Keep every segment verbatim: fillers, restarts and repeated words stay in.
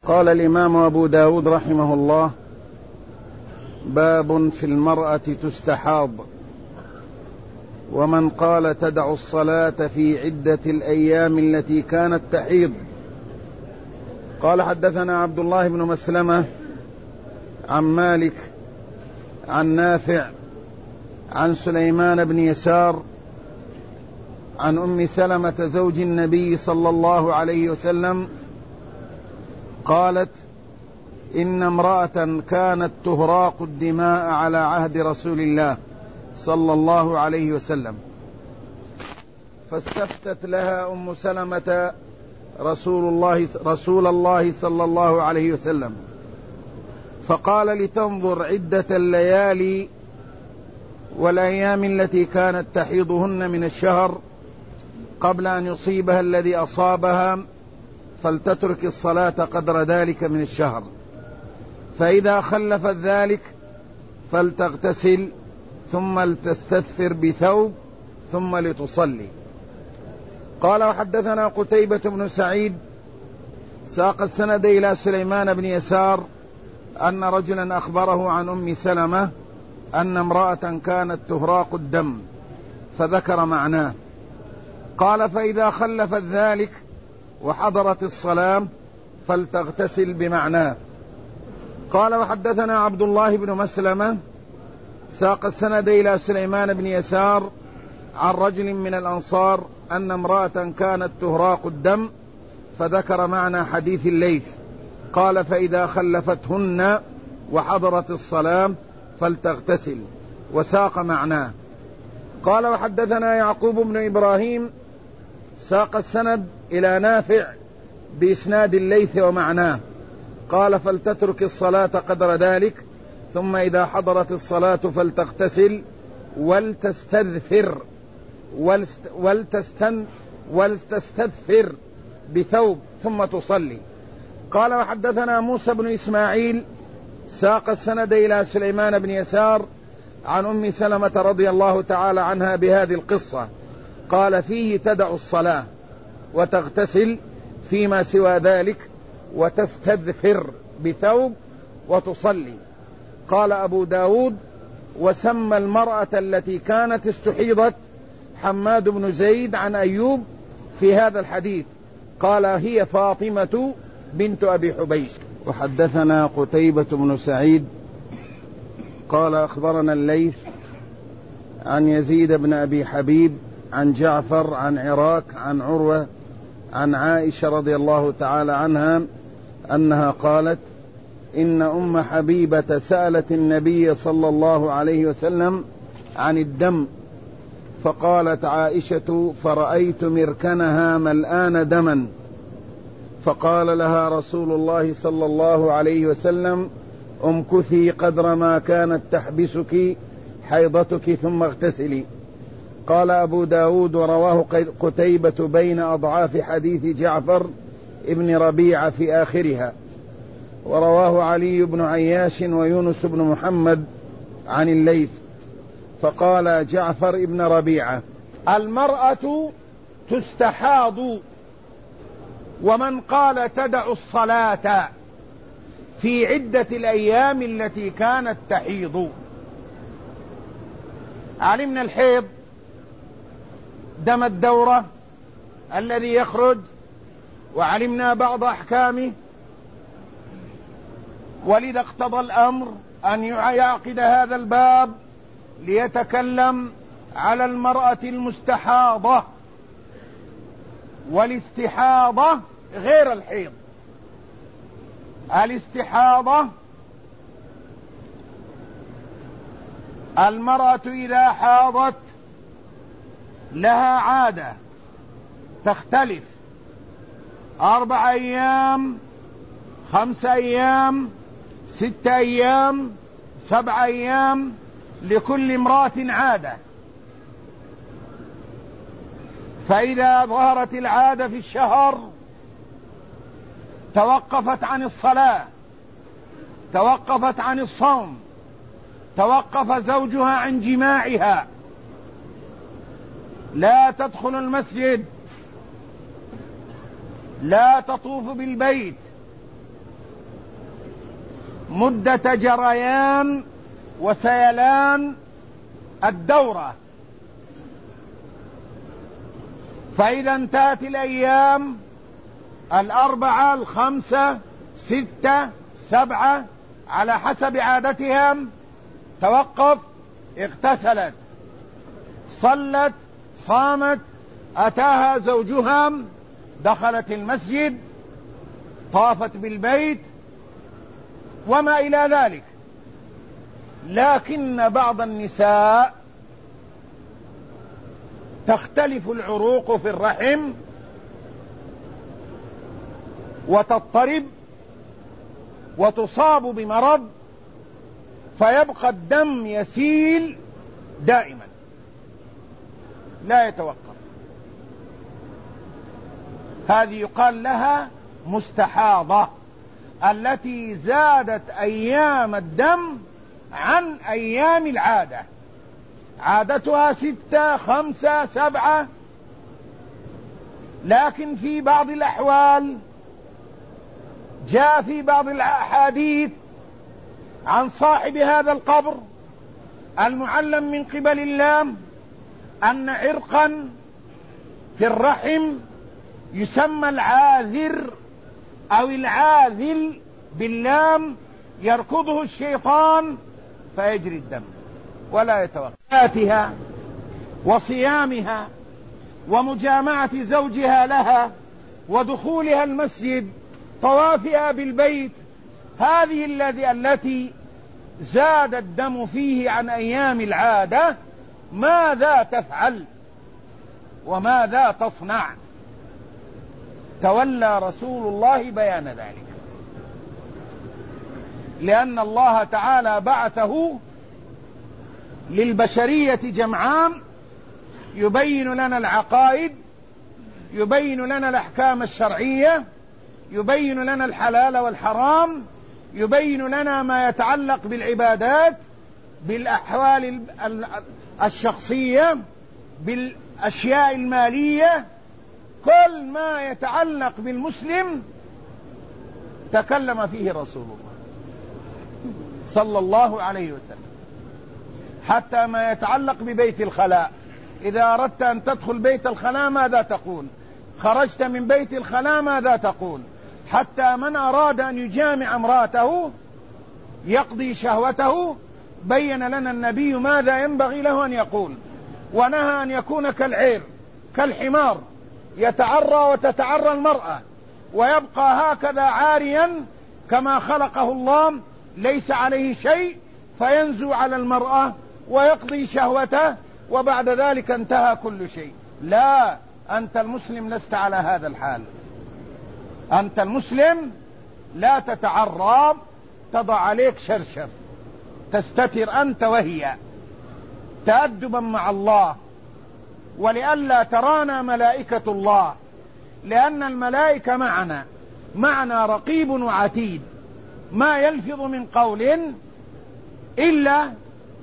قال الإمام أبو داود رحمه الله: باب في المرأة تستحاض. ومن قال تدع الصلاة في عدة الأيام التي كانت تحيض. قال: حدثنا عبد الله بن مسلمة عن مالك عن نافع عن سليمان بن يسار عن أم سلمة زوج النبي صلى الله عليه وسلم قالت: إن امرأة كانت تهراق الدماء على عهد رسول الله صلى الله عليه وسلم، فاستفتت لها أم سلمة رسول الله, رسول الله صلى الله عليه وسلم، فقال لتنظر عدة الليالي والأيام التي كانت تحيضهن من الشهر قبل أن يصيبها الذي أصابها، فلتترك الصلاة قدر ذلك من الشهر، فإذا خلفت ذلك فلتغتسل ثم لتستثفر بثوب ثم لتصلي. قال: وحدثنا قتيبة بن سعيد ساق السند إلى سليمان بن يسار أن رجلا أخبره عن أم سلمة أن امرأة كانت تهراق الدم، فذكر معناه. قال: فإذا خلفت ذلك وحضرت الصلاة فلتغتسل بمعناه. قال: وحدثنا عبد الله بن مسلمة ساق السند إلى سليمان بن يسار عن رجل من الأنصار أن امرأة كانت تهراق الدم، فذكر معنى حديث الليث. قال: فإذا خلفتهن وحضرت الصلاة فلتغتسل، وساق معناه. قال: وحدثنا يعقوب بن إبراهيم ساق السند إلى نافع بإسناد الليث ومعناه. قال: فلتترك الصلاة قدر ذلك، ثم إذا حضرت الصلاة فلتغتسل ولتستذفر ولتستن ولتستذفر بثوب ثم تصلي. قال: وحدثنا موسى بن إسماعيل ساق السند إلى سليمان بن يسار عن أم سلمة رضي الله تعالى عنها بهذه القصة. قال: فيه تدع الصلاة وتغتسل فيما سوى ذلك وتستذفر بثوب وتصلي. قال أبو داود: وسمى المرأة التي كانت استحيضت حماد بن زيد عن أيوب في هذا الحديث، قال: هي فاطمة بنت أبي حبيش. وحدثنا قتيبة بن سعيد قال: أخبرنا الليث عن يزيد بن أبي حبيب عن جعفر عن عراك عن عروة عن عائشة رضي الله تعالى عنها أنها قالت: إن أم حبيبة سألت النبي صلى الله عليه وسلم عن الدم، فقالت عائشة: فرأيت مركنها ملآن دما، فقال لها رسول الله صلى الله عليه وسلم: امكثي قدر ما كانت تحبسك حيضتك ثم اغتسلي. قال أبو داود: ورواه قتيبة بين أضعاف حديث جعفر ابن ربيعة في آخرها. ورواه علي بن عياش ويونس بن محمد عن الليث. فقال جعفر ابن ربيعة: المرأة تستحاض. ومن قال تدع الصلاة في عدة الأيام التي كانت تحيض. علمنا الحيض دم الدورة الذي يخرج، وعلمنا بعض أحكامه، ولذا اقتضى الأمر أن يعقد هذا الباب ليتكلم على المرأة المستحاضة. والاستحاضة غير الحيض. الاستحاضة المرأة إذا حاضت لها عادة تختلف: أربع أيام، خمس أيام، ست أيام، سبع أيام، لكل امرأة عادة. فإذا ظهرت العادة في الشهر توقفت عن الصلاة، توقفت عن الصوم، توقف زوجها عن جماعها، لا تدخل المسجد، لا تطوف بالبيت، مدة جريان وسيلان الدورة، فإذا انتهت الأيام الأربعة الخمسة ستة سبعة على حسب عادتهم توقف، اغتسلت صلت صامت، أتاها زوجها دخلت المسجد طافت بالبيت وما إلى ذلك. لكن بعض النساء تختلف العروق في الرحم وتضطرب وتصاب بمرض فيبقى الدم يسيل دائما لا يتوقف، هذه يقال لها مستحاضة، التي زادت أيام الدم عن أيام العادة، عادتها ستة خمسة سبعة. لكن في بعض الأحوال جاء في بعض الأحاديث عن صاحب هذا القبر المعلم من قبل الله أن عرقا في الرحم يسمى العاذر أو العاذل باللام يركضه الشيطان فيجري الدم ولا يتوقف. صلاتها وصيامها ومجامعة زوجها لها ودخولها المسجد طوافها بالبيت، هذه الذي التي زاد الدم فيه عن أيام العادة، ماذا تفعل وماذا تصنع؟ تولى رسول الله بيان ذلك، لأن الله تعالى بعثه للبشرية جمعاء يبين لنا العقائد، يبين لنا الأحكام الشرعية، يبين لنا الحلال والحرام، يبين لنا ما يتعلق بالعبادات، بالأحوال الشخصية، بالأشياء المالية، كل ما يتعلق بالمسلم تكلم فيه رسول الله صلى الله عليه وسلم، حتى ما يتعلق ببيت الخلاء. إذا أردت أن تدخل بيت الخلاء ماذا تقول؟ خرجت من بيت الخلاء ماذا تقول؟ حتى من أراد أن يجامع امرأته يقضي شهوته بين لنا النبي ماذا ينبغي له أن يقول، ونهى أن يكون كالعير كالحمار يتعرى وتتعرى المرأة ويبقى هكذا عاريا كما خلقه الله ليس عليه شيء، فينزو على المرأة ويقضي شهوته وبعد ذلك انتهى كل شيء. لا، أنت المسلم لست على هذا الحال، أنت المسلم لا تتعرى، تضع عليك شرشف تستتر أنت وهي تأدبا مع الله، ولئلا ترانا ملائكة الله، لأن الملائكة معنا معنا رقيب وعتيد، ما يلفظ من قول إلا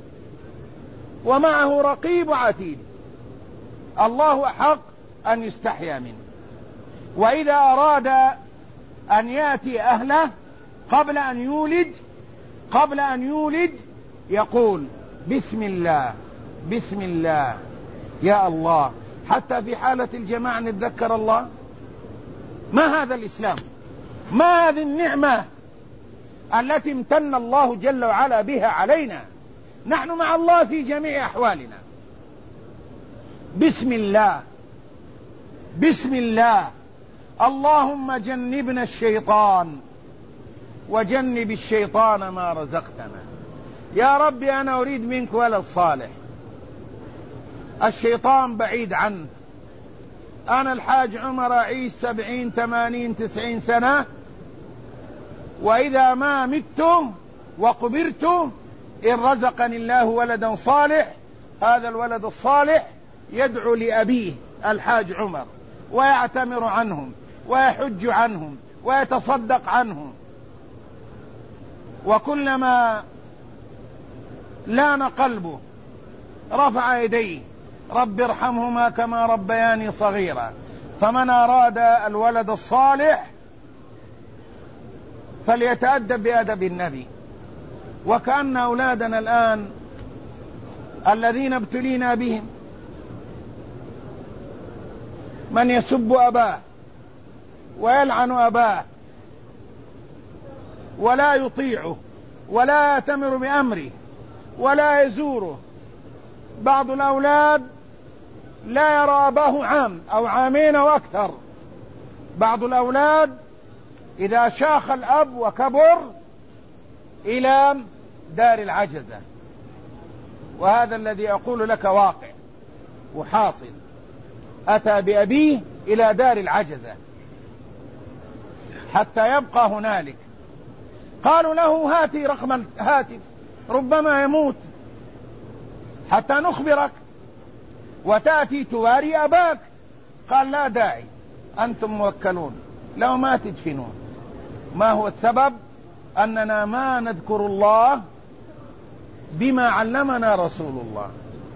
ومعه رقيب عتيد، الله أحق أن يستحيا منه. وإذا أراد أن يأتي أهله قبل أن يولد قبل أن يولد يقول بسم الله بسم الله يا الله، حتى في حالة الجماعة نتذكر الله. ما هذا الإسلام؟ ما هذه النعمة التي امتن الله جل وعلا بها علينا؟ نحن مع الله في جميع أحوالنا. بسم الله بسم الله، اللهم جنبنا الشيطان وجنب الشيطان ما رزقتنا. يا ربي أنا أريد منك ولد صالح، الشيطان بعيد عنه، أنا الحاج عمر أعيش سبعين ثمانين تسعين سنة، وإذا ما مت وقبرت إن رزقني الله ولدا صالح، هذا الولد الصالح يدعو لأبيه الحاج عمر ويعتمر عنهم ويحج عنهم ويتصدق عنهم، وكلما لان قلبه رفع يديه رب ارحمهما كما ربياني صغيرا. فمن أراد الولد الصالح فليتأدب بأدب النبي وكأن أولادنا الآن الذين ابتلينا بهم من يسب أباه ويلعن أباه ولا يطيعه ولا يأتمر بأمره ولا يزوره. بعض الأولاد لا يرى أباه عام أو عامين أو أكثر. بعض الأولاد إذا شاخ الأب وكبر إلى دار العجزة، وهذا الذي أقول لك واقع وحاصل. أتى بأبيه إلى دار العجزة حتى يبقى هنالك. قالوا له هاتي رقم الهاتف ربما يموت حتى نخبرك وتأتي تواري أباك. قال لا داعي، أنتم موكلون، لو ما تدفنون. ما هو السبب؟ أننا ما نذكر الله بما علمنا رسول الله،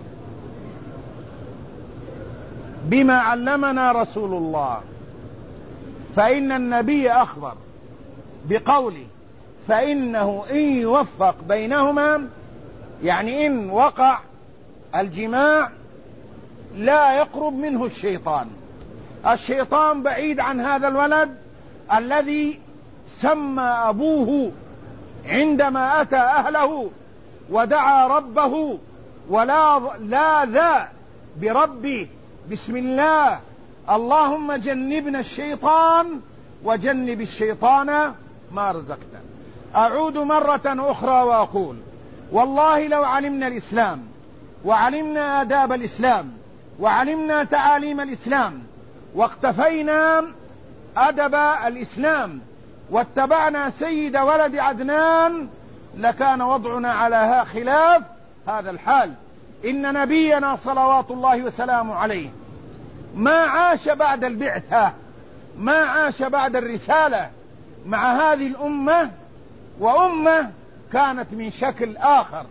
بما علمنا رسول الله. فإن النبي أخبر بقوله فإنه إن يوفق بينهما، يعني إن وقع الجماع لا يقرب منه الشيطان. الشيطان بعيد عن هذا الولد الذي سمى أبوه عندما أتى أهله ودعا ربه ولا لاذ بربه بسم الله اللهم جنبنا الشيطان وجنب الشيطان ما رزقنا. أعود مرة أخرى وأقول والله لو علمنا الإسلام وعلمنا آداب الإسلام وعلمنا تعاليم الإسلام واقتفينا أدب الإسلام واتبعنا سيد ولد عدنان لكان وضعنا على خلاف هذا الحال. إن نبينا صلوات الله وسلامه عليه ما عاش بعد البعثة، ما عاش بعد الرسالة مع هذه الأمة، وأمة كانت من شكل آخر،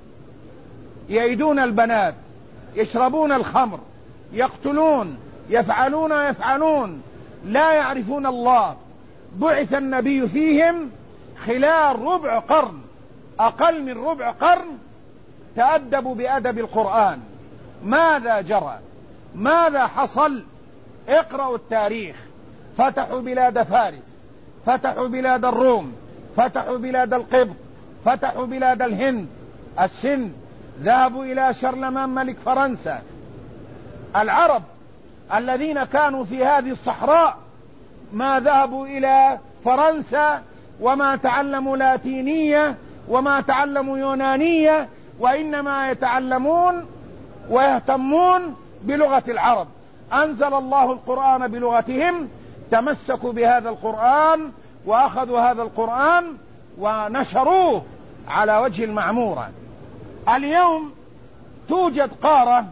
يأيدون البنات، يشربون الخمر، يقتلون، يفعلون يفعلون، لا يعرفون الله. بعث النبي فيهم خلال ربع قرن، أقل من ربع قرن، تأدبوا بأدب القرآن. ماذا جرى؟ ماذا حصل؟ اقرأوا التاريخ. فتحوا بلاد فارس، فتحوا بلاد الروم، فتحوا بلاد القبط، فتحوا بلاد الهند، السند، ذهبوا إلى شرلمان ملك فرنسا. العرب الذين كانوا في هذه الصحراء ما ذهبوا إلى فرنسا وما تعلموا لاتينية وما تعلموا يونانية، وإنما يتعلمون ويهتمون بلغة العرب. أنزل الله القرآن بلغتهم، تمسكوا بهذا القرآن وأخذوا هذا القرآن ونشروه على وجه المعمورة. اليوم توجد قارة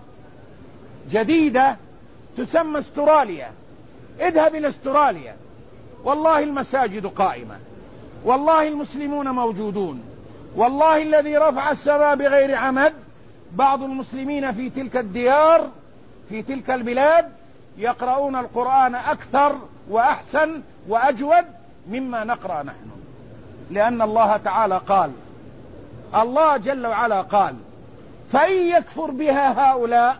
جديدة تسمى استراليا. اذهب إلى استراليا، والله المساجد قائمة، والله المسلمون موجودون، والله الذي رفع السماء بغير عمد. بعض المسلمين في تلك الديار في تلك البلاد يقرؤون القرآن أكثر وأحسن وأجود مما نقرأ نحن، لأن الله تعالى قال، الله جل وعلا قال فإن يكفر بها هؤلاء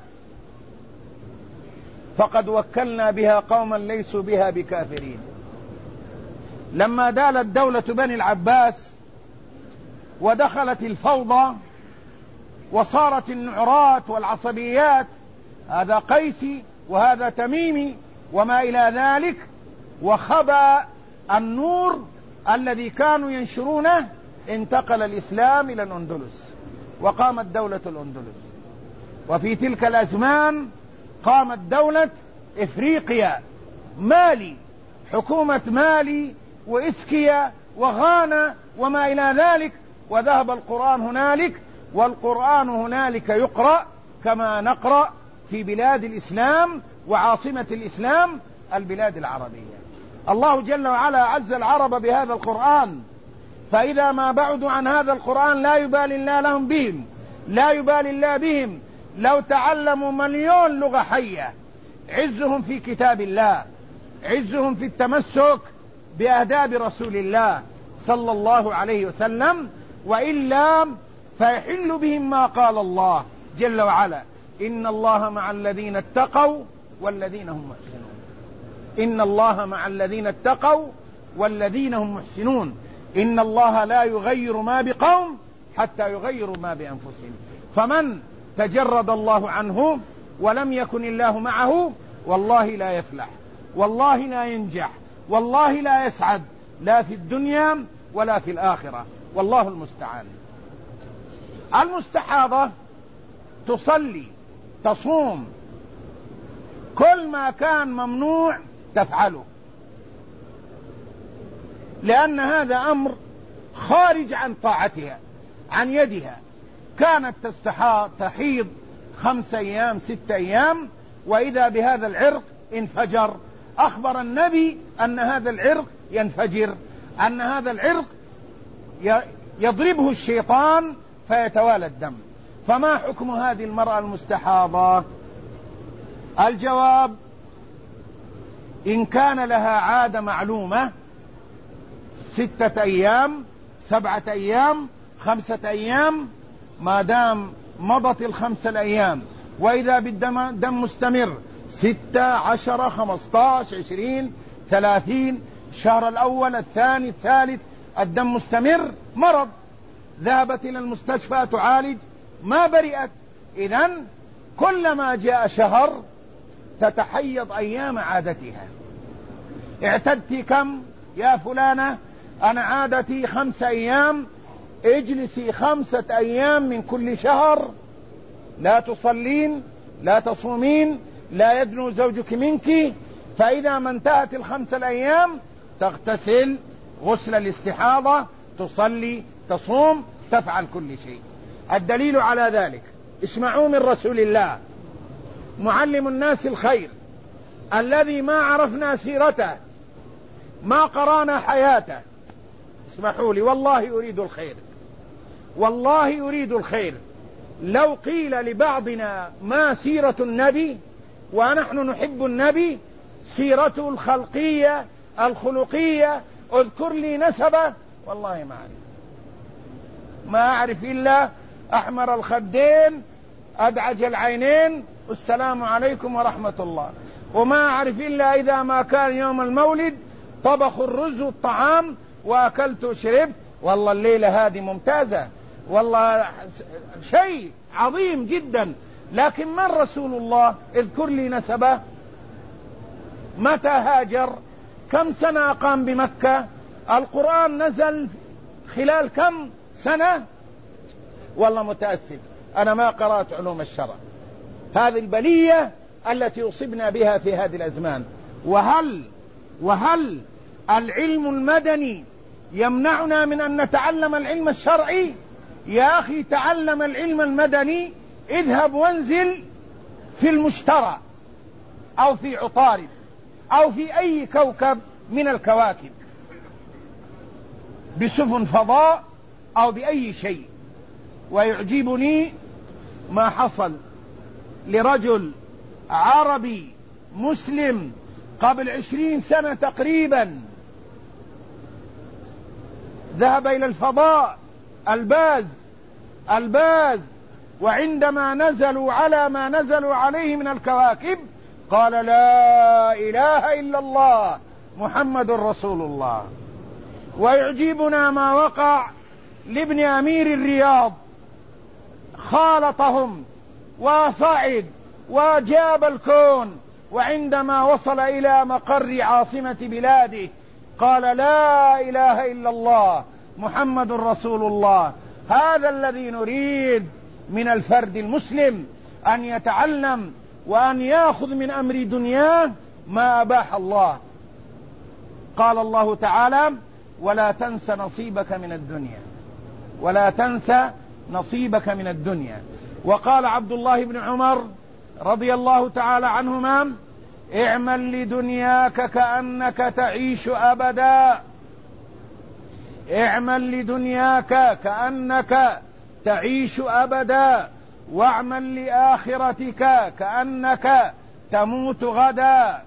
فقد وكلنا بها قوما ليسوا بها بكافرين. لما دالت دولة بني العباس ودخلت الفوضى وصارت النعرات والعصبيات، هذا قيسي وهذا تميمي وما إلى ذلك، وخبى النور الذي كانوا ينشرونه، انتقل الإسلام إلى الأندلس وقامت دولة الأندلس. وفي تلك الأزمان قامت دولة إفريقيا، مالي، حكومة مالي وإسكيا وغانا وما إلى ذلك، وذهب القرآن هنالك، والقرآن هنالك يقرأ كما نقرأ في بلاد الإسلام وعاصمة الإسلام البلاد العربية. الله جل وعلا عز العرب بهذا القرآن، فإذا ما بعدوا عن هذا القرآن لا يبالي الله لهم بهم، لا يبالي الله بهم. لو تعلموا مليون لغة حية، عزهم في كتاب الله، عزهم في التمسك بآداب رسول الله صلى الله عليه وسلم، وإلا فيحل بهم ما قال الله جل وعلا: إن الله مع الذين اتقوا والذين هم محسنون. إن الله مع الذين اتقوا والذين هم محسنون. إن الله لا يغير ما بقوم حتى يغيروا ما بأنفسهم. فمن تجرد الله عنه ولم يكن الله معه والله لا يفلح، والله لا ينجح، والله لا يسعد، لا في الدنيا ولا في الآخرة، والله المستعان. المستحاضة تصلي، تصوم، كل ما كان ممنوع تفعله، لأن هذا أمر خارج عن طاعتها، عن يدها. كانت تستحاض تحيض خمس أيام ست أيام، وإذا بهذا العرق انفجر. أخبر النبي أن هذا العرق ينفجر، أن هذا العرق يضربه الشيطان فيتوالى الدم. فما حكم هذه المرأة المستحاضة؟ الجواب: إن كان لها عادة معلومة ستة أيام، سبعة أيام، خمسة أيام، ما دام مضت الخمسة الأيام وإذا بالدم دم مستمر ستة، عشرة، خمسة عشر، عشرين، ثلاثين، الشهر الأول، الثاني، الثالث، الدم مستمر، مرض، ذهبت إلى المستشفى تعالج، ما برئت. إذن كلما جاء شهر تتحيض أيام عادتها. اعتدتي كم يا فلانة؟ أنا عادتي خمس أيام. اجلسي خمسة أيام من كل شهر، لا تصلين، لا تصومين، لا يدنو زوجك منك. فإذا ما انتهت الخمس الأيام تغتسل غسل الاستحاضة، تصلي، تصوم، تفعل كل شيء. الدليل على ذلك: اسمعوا من رسول الله معلم الناس الخير، الذي ما عرفنا سيرته، ما قرانا حياته. اسمحوا لي، والله أريد الخير، والله أريد الخير. لو قيل لبعضنا ما سيرة النبي ونحن نحب النبي، سيرته الخلقية الخلقية، اذكر لي نسبه، والله ما أعرف. ما أعرف إلا أحمر الخدين، أدعج العينين، السلام عليكم ورحمة الله. وما أعرف إلا إذا ما كان يوم المولد طبخ الرز والطعام وأكلت وشربت، والله الليلة هذه ممتازة، والله شيء عظيم جدا. لكن من رسول الله؟ اذكر لي نسبه. متى هاجر؟ كم سنة أقام بمكة؟ القرآن نزل خلال كم سنة؟ والله متأسف، أنا ما قرأت علوم الشرع. هذه البلية التي أصبنا بها في هذه الأزمان. وهل وهل العلم المدني يمنعنا من أن نتعلم العلم الشرعي؟ يا أخي تعلم العلم المدني، اذهب وانزل في المشتري أو في عطارد أو في أي كوكب من الكواكب بسفن فضاء أو بأي شيء. ويعجبني ما حصل لرجل عربي مسلم قبل عشرين سنة تقريبا، ذهب إلى الفضاء، الباز الباز وعندما نزلوا على ما نزلوا عليه من الكواكب قال: لا إله إلا الله محمد رسول الله. ويعجبنا ما وقع لابن أمير الرياض، خالطهم وصعد وجاب الكون، وعندما وصل إلى مقر عاصمة بلاده قال: لا إله إلا الله محمد رسول الله. هذا الذي نريد من الفرد المسلم، أن يتعلم وأن يأخذ من أمر دنياه ما أباح الله. قال الله تعالى: ولا تنس نصيبك من الدنيا، ولا تنس نصيبك من الدنيا. وقال عبد الله بن عمر رضي الله تعالى عنهما: اعمل لدنياك كأنك تعيش أبدا، اعمل لدنياك كأنك تعيش أبدا، واعمل لآخرتك كأنك تموت غدا.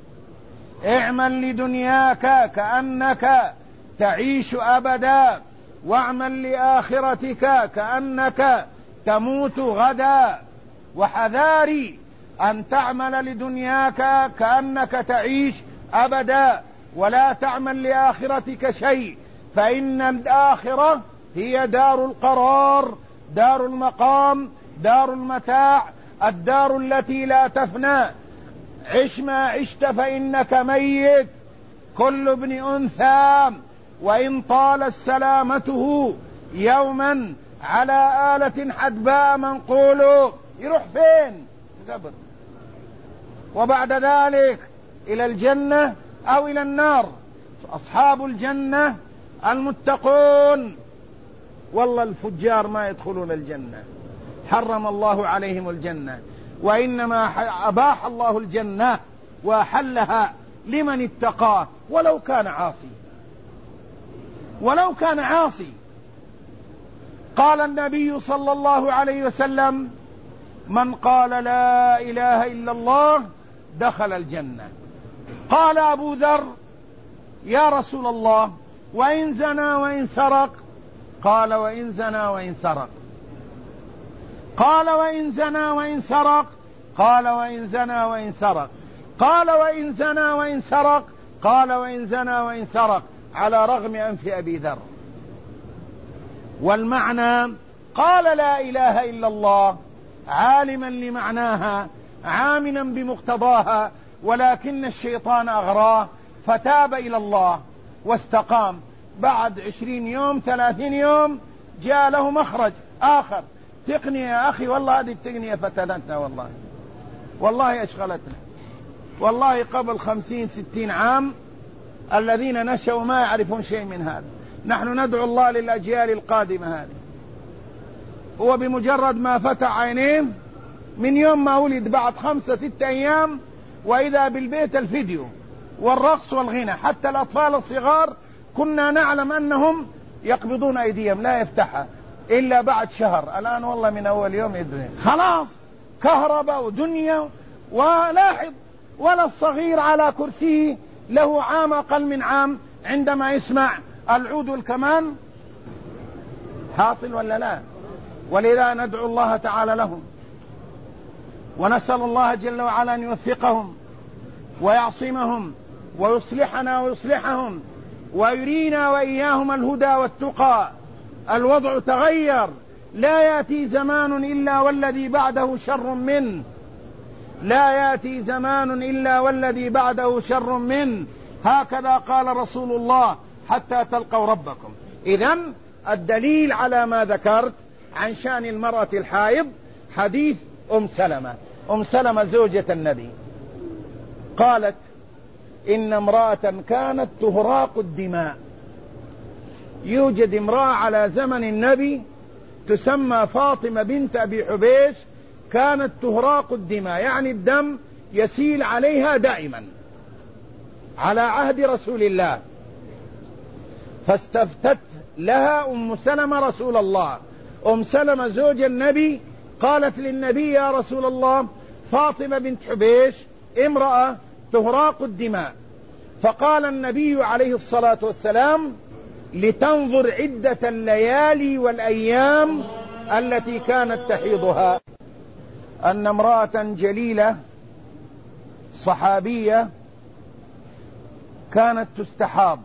اعمل لدنياك كأنك تعيش أبدا، واعمل لآخرتك كأنك تموت غدا، وحذاري أن تعمل لدنياك كأنك تعيش أبدا، ولا تعمل لآخرتك شيء، فإن الآخرة هي دار القرار، دار المقام، دار المتاع، الدار التي لا تفنى. عش ما عشت فإنك ميت، كل ابن أنثى وإن طالت سلامته يوما على آلة حدباء منقول يروح فين؟ قبر، وبعد ذلك إلى الجنة أو إلى النار. أصحاب الجنة المتقون، والله الفجار ما يدخلون الجنة، حرم الله عليهم الجنة، وإنما أباح الله الجنة وأحلها لمن اتقاه ولو كان عاصي، ولو كان عاصي. قال النبي صلى الله عليه وسلم: من قال لا إله إلا الله دخل الجنة. قال أبو ذر: يا رسول الله، وإن زنى وإن سرق؟ قال: وإن زنى وإن سرق. قال: وإن زنى وإن سرق؟ قال: وإن زنى وإن سرق. قال: وإن زنى وإن سرق؟ قال: وإن زنى وإن سرق، على رغم أنف أبي ذر. والمعنى: قال لا إله إلا الله عالما لمعناها عاملا بمقتضاها، ولكن الشيطان أغراه فتاب إلى الله واستقام. بعد عشرين يوم ثلاثين يوم جاء له مخرج آخر: تقنية يا أخي، والله هذه التقنية فتنتنا، والله والله أشغلتنا، والله قبل خمسين ستين عام الذين نشأوا ما يعرفون شيء من هذا، نحن ندعو الله للأجيال القادمة هذه. هو بمجرد ما فتح عينيه من يوم ما ولد بعد خمسة ستة أيام وإذا بالبيت الفيديو والرقص والغنى، حتى الأطفال الصغار كنا نعلم أنهم يقبضون أيديهم لا يفتحها إلا بعد شهر، الآن والله من أول يوم يدون خلاص كهرباء ودنيا. ولاحظ ولا الصغير على كرسيه له عام أقل من عام عندما يسمع العود والكمان، حاصل ولا لا؟ ولذا ندعو الله تعالى لهم ونسأل الله جل وعلا أن يوفقهم ويعصمهم ويصلحنا ويصلحهم ويرينا وإياهم الهدى والتقى. الوضع تغير، لا يأتي زمان إلا والذي بعده شر منه، لا يأتي زمان إلا والذي بعده شر منه، هكذا قال رسول الله: حتى تلقوا ربكم. إذن الدليل على ما ذكرت عن شأن المرأة الحائض حديث أم سلمة. أم سلمة زوجة النبي قالت: إن امرأة كانت تهراق الدماء. يوجد امرأة على زمن النبي تسمى فاطمة بنت أبي حبيش، كانت تهراق الدماء، يعني الدم يسيل عليها دائما على عهد رسول الله. فاستفتت لها أم سلمة رسول الله، أم سلمة زوج النبي، قالت للنبي: يا رسول الله، فاطمة بنت حبيش امرأة تهراق الدماء. فقال النبي عليه الصلاة والسلام: لتنظر عدة الليالي والأيام التي كانت تحيضها. أن امرأة جليلة صحابية كانت تستحاض،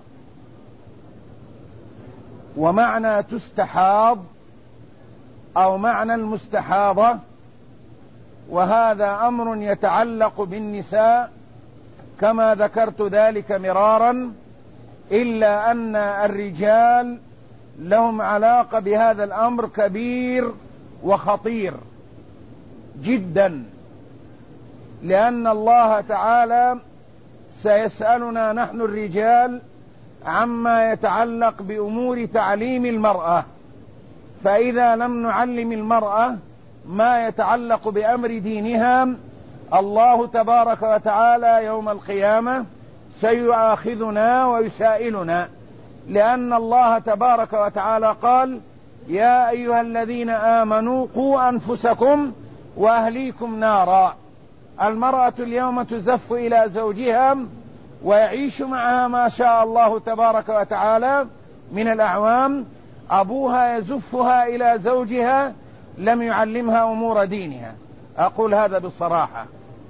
ومعنى تستحاض أو معنى المستحاضة، وهذا أمر يتعلق بالنساء كما ذكرت ذلك مرارا، إلا أن الرجال لهم علاقة بهذا الأمر كبير وخطير جدا، لأن الله تعالى سيسألنا نحن الرجال عما يتعلق بأمور تعليم المرأة، فإذا لم نعلم المرأة ما يتعلق بأمر دينها الله تبارك وتعالى يوم القيامة سيؤاخذنا ويسائلنا، لأن الله تبارك وتعالى قال: يا أيها الذين آمنوا قوا أنفسكم وأهليكم نارا. المرأة اليوم تزف إلى زوجها ويعيش معها ما شاء الله تبارك وتعالى من الأعوام، أبوها يزفها إلى زوجها لم يعلمها أمور دينها. أقول هذا بصراحة،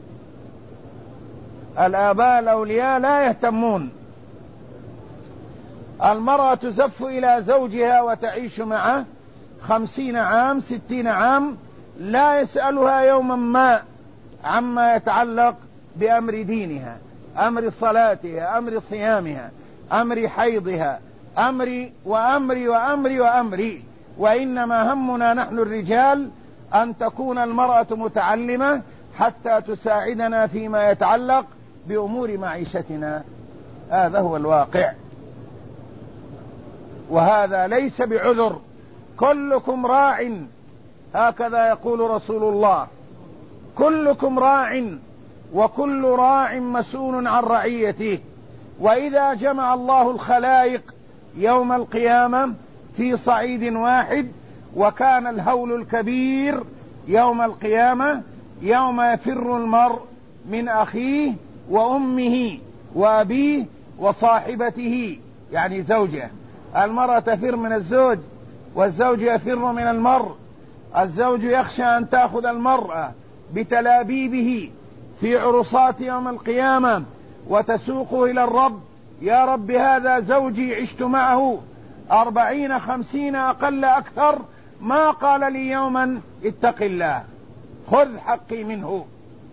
الآباء الأولياء لا يهتمون. المرأة تزف إلى زوجها وتعيش معه خمسين عام ستين عام، لا يسألها يوما ما عما يتعلق بأمر دينها، أمر صلاتها، أمر صيامها، أمر حيضها، أمري وأمري وأمري وأمري. وإنما همنا نحن الرجال أن تكون المرأة متعلمة حتى تساعدنا فيما يتعلق بأمور معيشتنا. هذا هو الواقع، وهذا ليس بعذر. كلكم راع، هكذا يقول رسول الله، كلكم راع وكل راع مسؤول عن رعيته. وإذا جمع الله الخلائق يوم القيامة في صعيد واحد، وكان الهول الكبير يوم القيامة يوم يفر المرء من أخيه وأمه وأبيه وصاحبته، يعني زوجه. المرأة تفر من الزوج، والزوج يفر من المرء. الزوج يخشى أن تأخذ المرأة بتلابيبه في عرصات يوم القيامة وتسوقه إلى الرب: يا رب هذا زوجي عشت معه أربعين خمسين أقل أكثر، ما قال لي يوما اتق الله خذ حقي منه.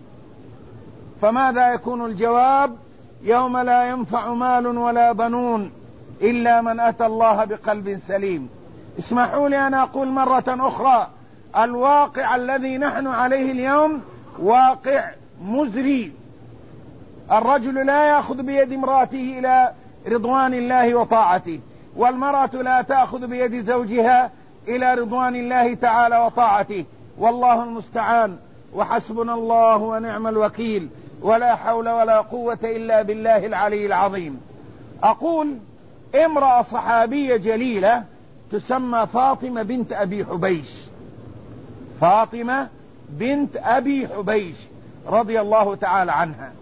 فماذا يكون الجواب يوم لا ينفع مال ولا بنون إلا من أتى الله بقلب سليم؟ اسمحوا لي أن أقول مرة أخرى، الواقع الذي نحن عليه اليوم واقع مزري. الرجل لا يأخذ بيد امرأته إلى رضوان الله وطاعته، والمرأة لا تأخذ بيد زوجها إلى رضوان الله تعالى وطاعته. والله المستعان، وحسبنا الله ونعم الوكيل، ولا حول ولا قوة إلا بالله العلي العظيم. أقول امرأة صحابية جليلة تسمى فاطمة بنت أبي حبيش، فاطمة بنت أبي حبيش رضي الله تعالى عنها،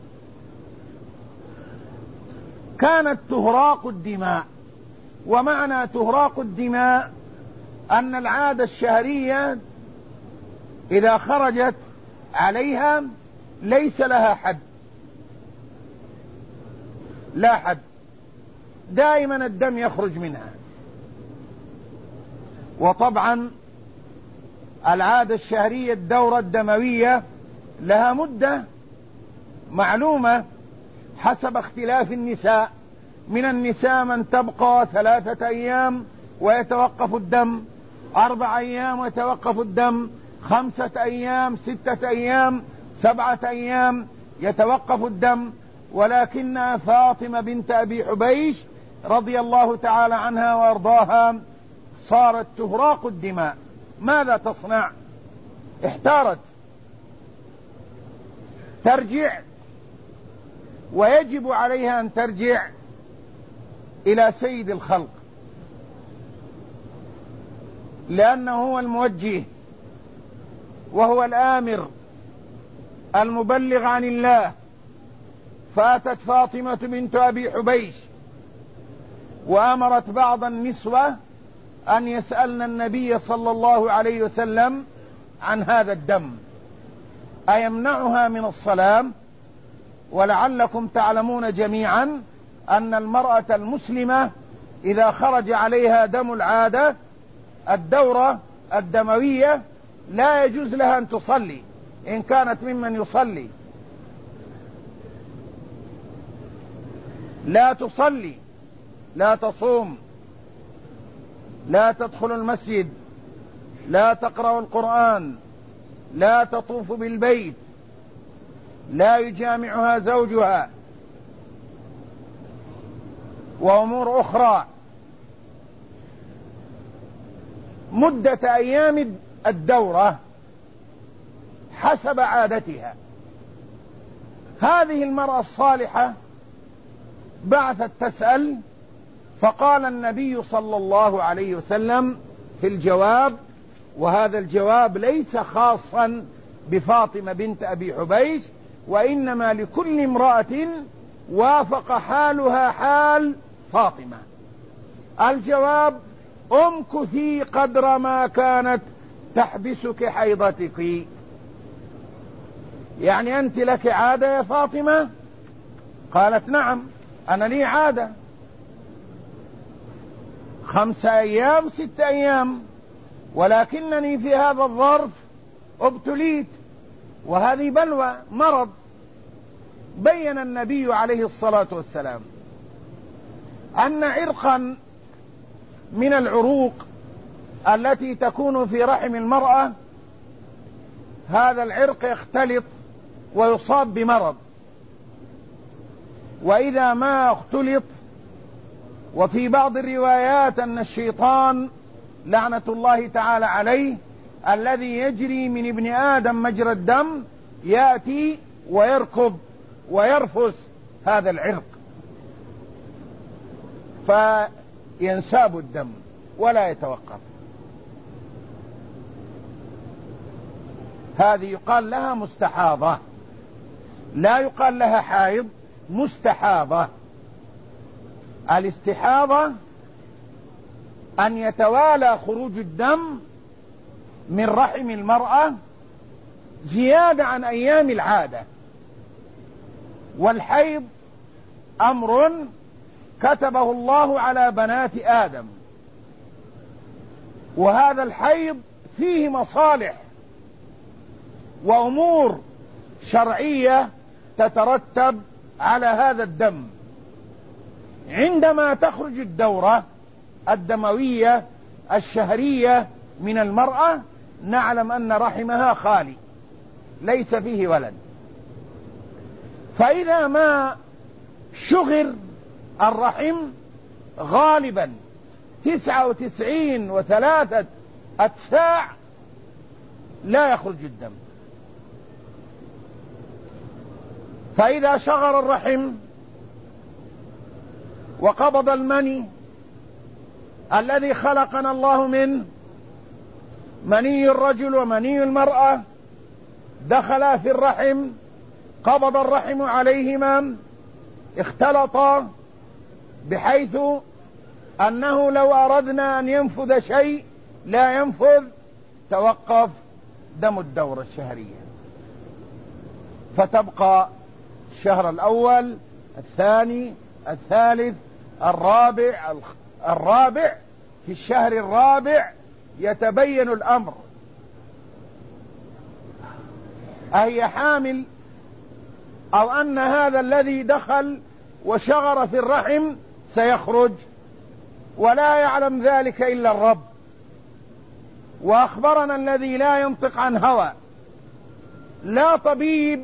كانت تهراق الدماء. ومعنى تهراق الدماء أن العادة الشهرية إذا خرجت عليها ليس لها حد، لا حد، دائما الدم يخرج منها. وطبعا العادة الشهرية الدورة الدموية لها مدة معلومة حسب اختلاف النساء. من النساء من تبقى ثلاثة أيام ويتوقف الدم، أربع أيام ويتوقف الدم، خمسة أيام، ستة أيام، سبعة أيام يتوقف الدم. ولكن فاطمة بنت أبي حبيش رضي الله تعالى عنها وارضاها صارت تهراق الدماء. ماذا تصنع؟ احتارت، ترجع، ويجب عليها أن ترجع إلى سيد الخلق، لأنه هو الموجه وهو الآمر المبلغ عن الله. فأتت فاطمة بنت أبي حبيش وأمرت بعض النسوة أن يسألن النبي صلى الله عليه وسلم عن هذا الدم أيمنعها من الصلاة. ولعلكم تعلمون جميعا أن المرأة المسلمة إذا خرج عليها دم العادة الدورة الدموية لا يجوز لها أن تصلي إن كانت ممن يصلي، لا تصلي، لا تصوم، لا تدخل المسجد، لا تقرأ القرآن، لا تطوف بالبيت، لا يجامعها زوجها، وأمور أخرى. مدة أيام الدورة حسب عادتها. هذه المرأة الصالحة بعثت تسأل، فقال النبي صلى الله عليه وسلم في الجواب، وهذا الجواب ليس خاصا بفاطمة بنت أبي حبيش، وإنما لكل امرأة وافق حالها حال فاطمة. الجواب امكثي قدر ما كانت تحبسك حيضتك. يعني أنت لك عادة يا فاطمة؟ قالت نعم أنا لي عادة، خمسة أيام ست أيام، ولكنني في هذا الظرف ابتليت، وهذه بلوى مرض. بين النبي عليه الصلاة والسلام أن عرقا من العروق التي تكون في رحم المرأة، هذا العرق يختلط ويصاب بمرض، وإذا ما اختلط، وفي بعض الروايات أن الشيطان لعنة الله تعالى عليه الذي يجري من ابن آدم مجرى الدم يأتي ويركض ويرفس هذا العرق فينساب الدم ولا يتوقف. هذه يقال لها مستحاضة، لا يقال لها حائض، مستحاضة. الاستحاضة أن يتوالى خروج الدم من رحم المرأة زيادة عن أيام العادة. والحيض أمر كتبه الله على بنات آدم، وهذا الحيض فيه مصالح وأمور شرعية تترتب على هذا الدم. عندما تخرج الدورة الدموية الشهرية من المرأة نعلم أن رحمها خالي ليس فيه ولد، فإذا ما شغر الرحم غالبا تسعة وتسعين وثلاثة أتساع لا يخرج الدم. فإذا شغر الرحم وقبض المني الذي خلقنا الله منه، مني الرجل ومني المرأة، دخلا في الرحم، قبض الرحم عليهما، اختلطا بحيث أنه لو أردنا أن ينفذ شيء لا ينفذ، توقف دم الدورة الشهرية، فتبقى الشهر الأول الثاني الثالث الرابع الرابع في الشهر الرابع يتبين الأمر، أهي حامل أو أن هذا الذي دخل وشغر في الرحم سيخرج، ولا يعلم ذلك إلا الرب. وأخبرنا الذي لا ينطق عن هوى، لا طبيب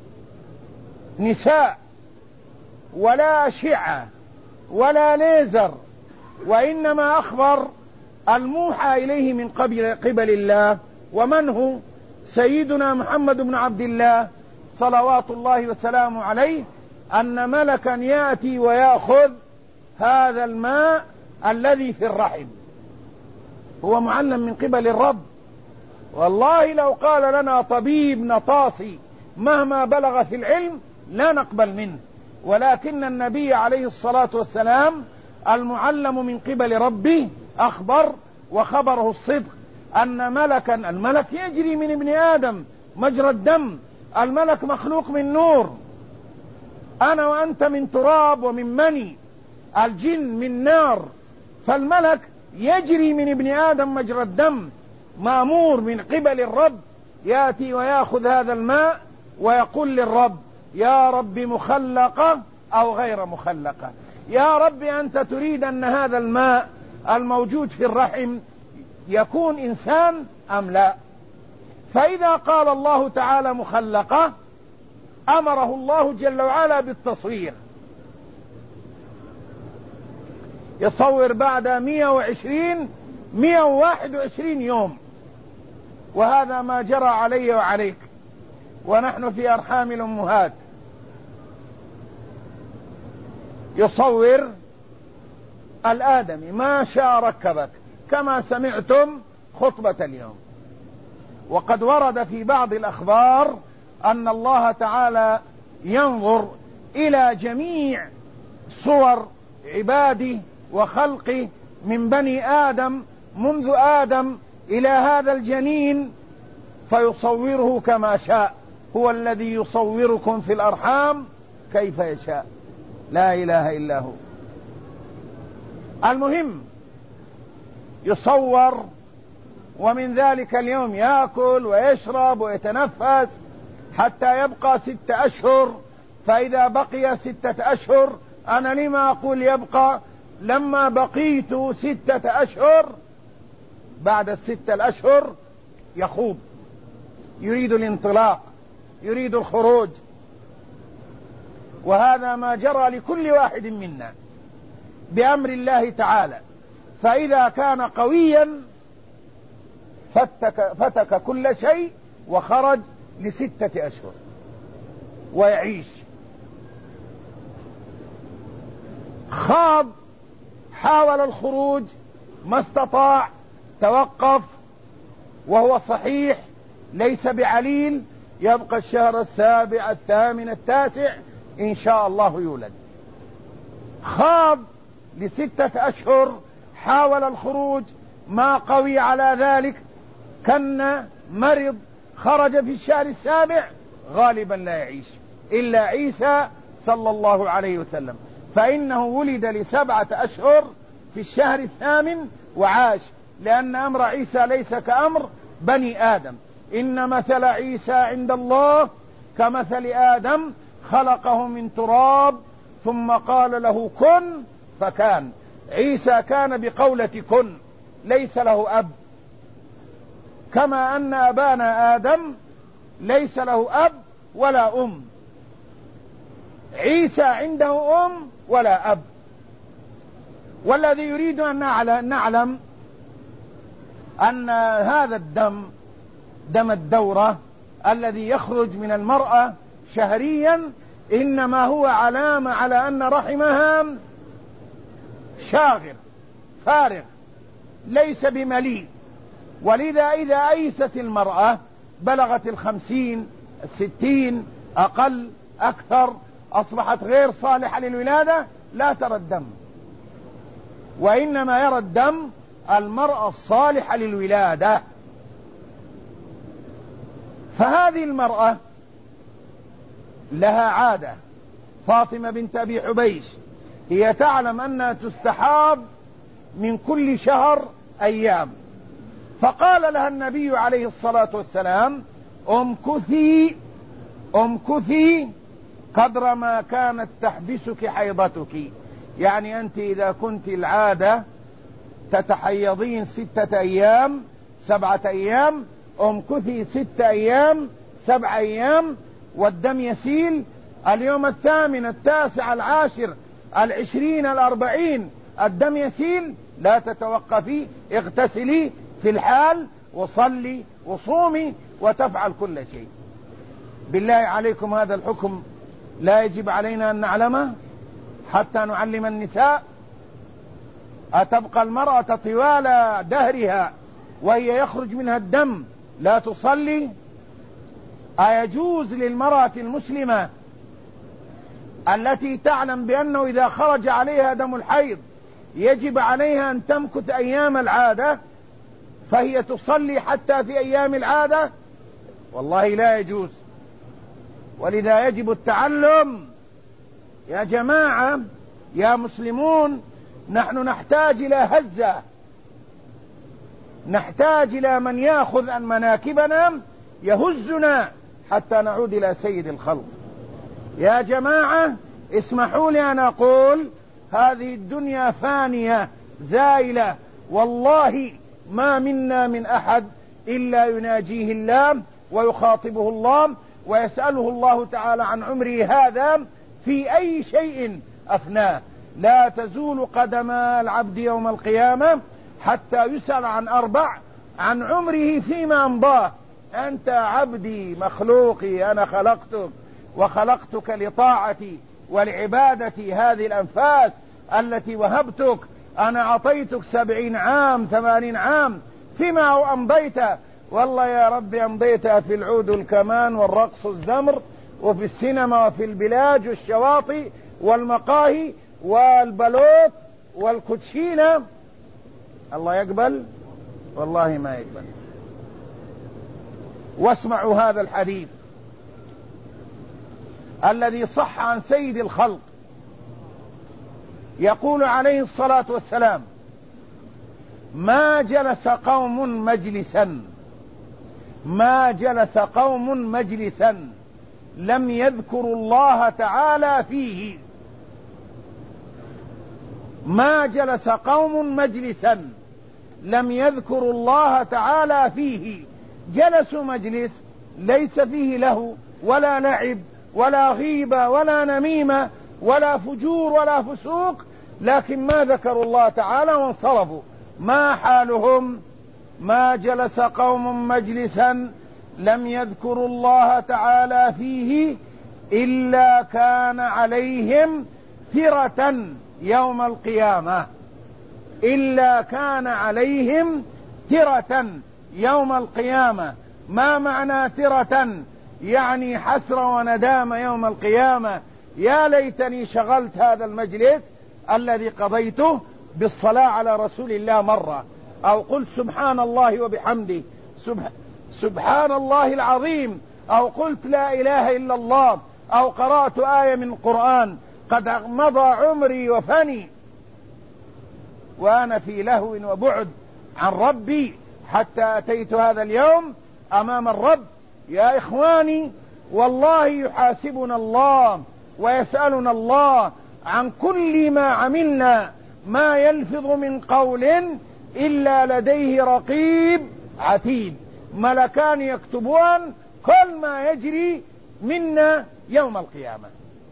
نساء ولا أشعة ولا ليزر، وإنما أخبر الموحى إليه من قبل, قبل الله، ومن هو؟ سيدنا محمد بن عبد الله صلوات الله وسلامه عليه، أن ملكا يأتي ويأخذ هذا الماء الذي في الرحم، هو معلم من قبل الرب. والله لو قال لنا طبيب نطاسي مهما بلغ في العلم لا نقبل منه، ولكن النبي عليه الصلاة والسلام المعلم من قبل ربه أخبر، وخبره الصدق، أن ملكا، الملك يجري من ابن آدم مجرى الدم، الملك مخلوق من نور، أنا وأنت من تراب ومن مني، الجن من نار، فالملك يجري من ابن آدم مجرى الدم، مأمور من قبل الرب، يأتي ويأخذ هذا الماء ويقول للرب يا رب مخلقة أو غير مخلقة، يا رب أنت تريد أن هذا الماء الموجود في الرحم يكون إنسان أم لا؟ فإذا قال الله تعالى مخلقة أمره الله جل وعلا بالتصوير، يصور بعد مئة وعشرين مئة وواحد وعشرين يوم، وهذا ما جرى علي وعليك ونحن في أرحام الأمهات. يصور الآدمي ما شاء ركبك كما سمعتم خطبة اليوم. وقد ورد في بعض الأخبار أن الله تعالى ينظر إلى جميع صور عباده وخلقه من بني آدم منذ آدم إلى هذا الجنين فيصوره كما شاء. هو الذي يصوركم في الأرحام كيف يشاء، لا إله إلا هو. المهم يصور، ومن ذلك اليوم يأكل ويشرب ويتنفس حتى يبقى ستة أشهر. فإذا بقي ستة أشهر، أنا لما أقول يبقى؟ لما بقيت ستة أشهر، بعد الستة الأشهر يخوض، يريد الانطلاق، يريد الخروج. وهذا ما جرى لكل واحد منا بأمر الله تعالى. فإذا كان قويا فتك, فتك كل شيء وخرج لستة أشهر ويعيش. خاض، حاول الخروج ما استطاع، توقف وهو صحيح ليس بعليل، يبقى الشهر السابع الثامن التاسع إن شاء الله يولد. خاض لستة أشهر، حاول الخروج ما قوي على ذلك، كان مرض، خرج في الشهر السابع، غالبا لا يعيش إلا عيسى صلى الله عليه وسلم، فإنه ولد لسبعة أشهر في الشهر الثامن وعاش، لأن أمر عيسى ليس كأمر بني آدم. إن مثل عيسى عند الله كمثل آدم، خلقه من تراب ثم قال له كن فكان. عيسى كان بقولة كن، ليس له أب، كما أن أبانا آدم ليس له أب ولا أم، عيسى عنده أم ولا أب. والذي يريد أن نعلم أن هذا الدم، دم الدورة الذي يخرج من المرأة شهريا، إنما هو علامة على أن رحمها شاغر فارغ ليس بمليء. ولذا إذا أيست المرأة بلغت الخمسين الستين أقل أكثر، أصبحت غير صالحة للولادة، لا ترى الدم، وإنما يرى الدم المرأة الصالحة للولادة. فهذه المرأة لها عادة، فاطمة بنت أبي حبيش، هي تعلم أنها تستحاض من كل شهر أيام، فقال لها النبي عليه الصلاة والسلام امكثي امكثي قدر ما كانت تحبسك حيضتك. يعني أنت إذا كنت العادة تتحيضين ستة أيام سبعة أيام، امكثي ستة أيام سبع أيام والدم يسيل، اليوم الثامن التاسع العاشر العشرين الأربعين الدم يسيل، لا تتوقفي، اغتسلي في الحال وصلي وصومي وتفعل كل شيء. بالله عليكم هذا الحكم لا يجب علينا أن نعلمه حتى نعلم النساء؟ أتبقى المرأة طوال دهرها وهي يخرج منها الدم لا تصلي؟ أيجوز للمرأة المسلمة التي تعلم بأنه إذا خرج عليها دم الحيض يجب عليها أن تمكث أيام العادة فهي تصلي حتى في أيام العادة؟ والله لا يجوز. ولذا يجب التعلم يا جماعة يا مسلمون. نحن نحتاج إلى هزة، نحتاج إلى من يأخذ عن مناكبنا يهزنا حتى نعود إلى سيد الخلق. يا جماعة اسمحوا لي أن أقول هذه الدنيا فانية زائلة، والله ما منا من أحد إلا يناجيه الله ويخاطبه الله ويسأله الله تعالى عن عمره هذا في أي شيء أفناه. لا تزول قدم العبد يوم القيامة حتى يسأل عن أربع: عن عمره فيما أمضاه. أنت عبدي مخلوقي، أنا خلقتك وخلقتك لطاعتي ولعبادتي، هذه الأنفاس التي وهبتك، أنا أعطيتك سبعين عام ثمانين عام، فيما أمضيت؟ والله يا ربي أمضيتها في العود والكمان والرقص الزمر وفي السينما وفي البلاج والشواطئ والمقاهي والبلوط والكوتشينة الله يقبل؟ والله ما يقبل. واسمعوا هذا الحديث الذي صح عن سيد الخلق، يقول عليه الصلاة والسلام: ما جلس قوم مجلسا ما جلس قوم مجلسا لم يذكروا الله تعالى فيه ما جلس قوم مجلسا لم يذكروا الله تعالى فيه. جلسوا مجلس ليس فيه له ولا لعب ولا غيبة ولا نميمة ولا فجور ولا فسوق، لكن ما ذكروا الله تعالى وانصرفوا. ما حالهم؟ ما جلس قوم مجلسا لم يذكروا الله تعالى فيه إلا كان عليهم ترة يوم القيامة إلا كان عليهم ترة يوم القيامة. ما معنى ترة؟ يعني حسرة وندامة يوم القيامة. يا ليتني شغلت هذا المجلس الذي قضيته بالصلاة على رسول الله مرة، أو قلت سبحان الله وبحمده، سبحان الله العظيم، أو قلت لا إله إلا الله، أو قرأت آية من القرآن. قد مضى عمري وفني وأنا في لهو وبعد عن ربي حتى أتيت هذا اليوم أمام الرب. يا إخواني، والله يحاسبنا الله ويسألنا الله عن كل ما عملنا، ما يلفظ من قول إلا لديه رقيب عتيد، ملكان يكتبون كل ما يجري منا يوم القيامة.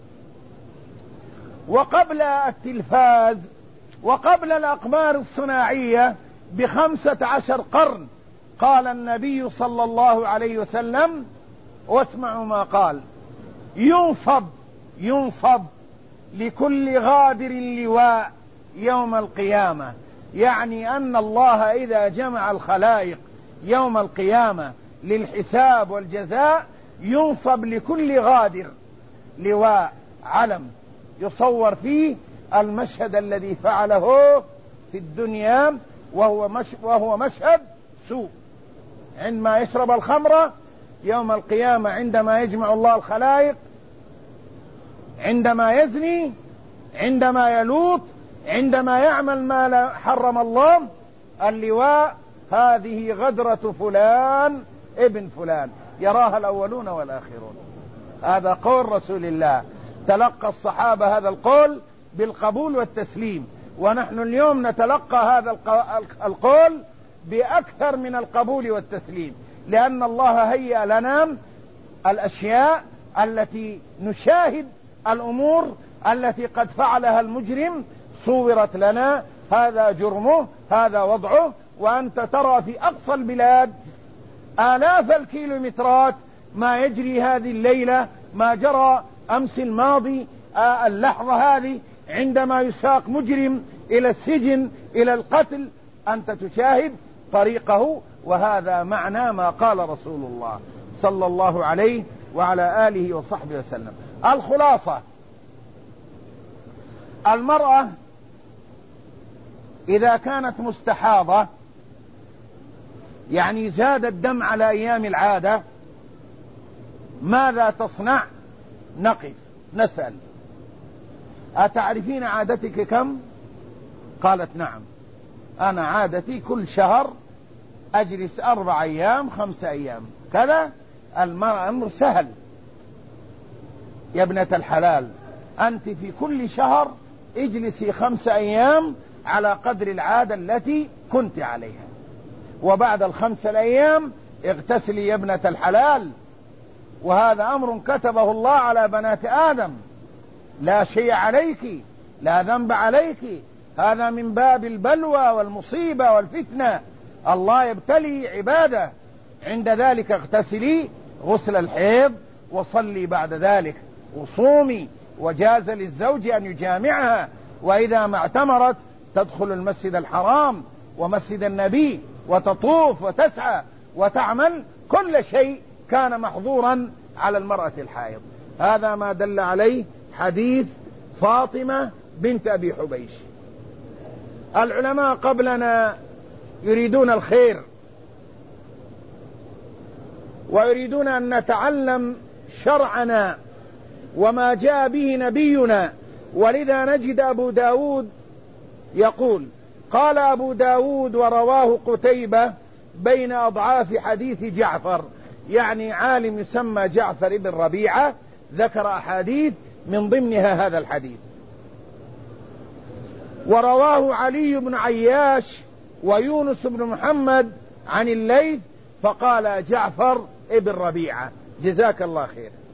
وقبل التلفاز وقبل الأقمار الصناعية بخمسة عشر قرن قال النبي صلى الله عليه وسلم، واسمعوا ما قال: ينصب ينصب لكل غادر لواء يوم القيامة. يعني أن الله إذا جمع الخلائق يوم القيامة للحساب والجزاء ينصب لكل غادر لواء، علم يصور فيه المشهد الذي فعله في الدنيا، وهو, مش وهو مشهد سوء. عندما يشرب الخمر يوم القيامة، عندما يجمع الله الخلائق، عندما يزني، عندما يلوط، عندما يعمل ما لا حرم الله، اللواء هذه غدرة فلان ابن فلان، يراها الأولون والآخرون. هذا قول رسول الله، تلقى الصحابة هذا القول بالقبول والتسليم، ونحن اليوم نتلقى هذا القول بأكثر من القبول والتسليم، لأن الله هيأ لنا الأشياء التي نشاهد الأمور التي قد فعلها المجرم، صورت لنا هذا جرمه، هذا وضعه. وأنت ترى في أقصى البلاد آلاف الكيلومترات ما يجري هذه الليلة، ما جرى أمس الماضي، آه اللحظة هذه عندما يساق مجرم إلى السجن إلى القتل، أنت تشاهد طريقه. وهذا معنى ما قال رسول الله صلى الله عليه وعلى آله وصحبه وسلم. الخلاصة: المرأة إذا كانت مستحاضة، يعني زاد الدم على أيام العادة، ماذا تصنع؟ نقف نسأل: أتعرفين عادتك كم؟ قالت: نعم، أنا عادتي كل شهر أجلس أربع أيام خمس أيام كذا. المرأة أمر سهل يا ابنة الحلال، أنت في كل شهر اجلسي خمس أيام على قدر العادة التي كنت عليها، وبعد الخمس الأيام اغتسلي يا ابنة الحلال. وهذا أمر كتبه الله على بنات آدم، لا شيء عليك، لا ذنب عليك، هذا من باب البلوى والمصيبة والفتنة، الله يبتلي عباده. عند ذلك اغتسلي غسل الحيض وصلي بعد ذلك وصومي، وجاز للزوج أن يجامعها، وإذا ما اعتمرت تدخل المسجد الحرام ومسجد النبي وتطوف وتسعى وتعمل كل شيء كان محظورا على المرأة الحائض. هذا ما دل عليه حديث فاطمة بنت أبي حبيش. العلماء قبلنا يريدون الخير ويريدون أن نتعلم شرعنا وما جاء به نبينا. ولذا نجد أبو داود يقول: قال أبو داود ورواه قتيبة بين أضعاف حديث جعفر، يعني عالم يسمى جعفر بن ربيعة ذكر أحاديث من ضمنها هذا الحديث. ورواه علي بن عياش ويونس بن محمد عن الليث فقال جعفر ابن ربيعة. جزاك الله خير.